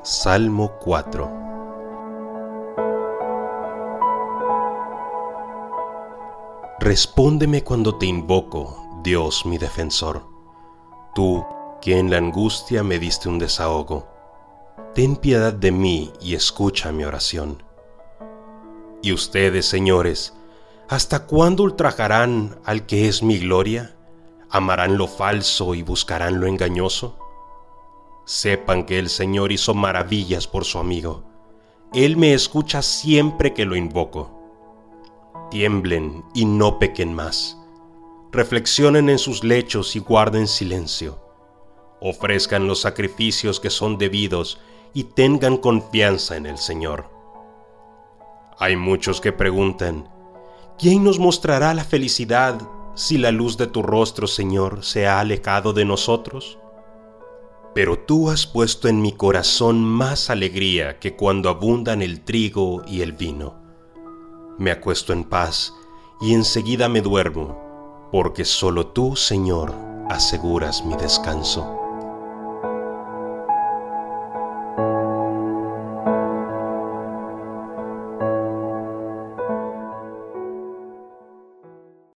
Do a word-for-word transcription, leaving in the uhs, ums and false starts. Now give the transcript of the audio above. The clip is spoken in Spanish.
Salmo cuatro. Respóndeme cuando te invoco, Dios mi defensor. Tú, que en la angustia me diste un desahogo, ten piedad de mí y escucha mi oración. Y ustedes, señores, ¿hasta cuándo ultrajarán al que es mi gloria? ¿Amarán lo falso y buscarán lo engañoso? Sepan que el Señor hizo maravillas por su amigo. Él me escucha siempre que lo invoco. Tiemblen y no pequen más. Reflexionen en sus lechos y guarden silencio. Ofrezcan los sacrificios que son debidos y tengan confianza en el Señor. Hay muchos que preguntan, ¿quién nos mostrará la felicidad si la luz de tu rostro, Señor, se ha alejado de nosotros? Pero tú has puesto en mi corazón más alegría que cuando abundan el trigo y el vino. Me acuesto en paz y enseguida me duermo, porque solo tú, Señor, aseguras mi descanso.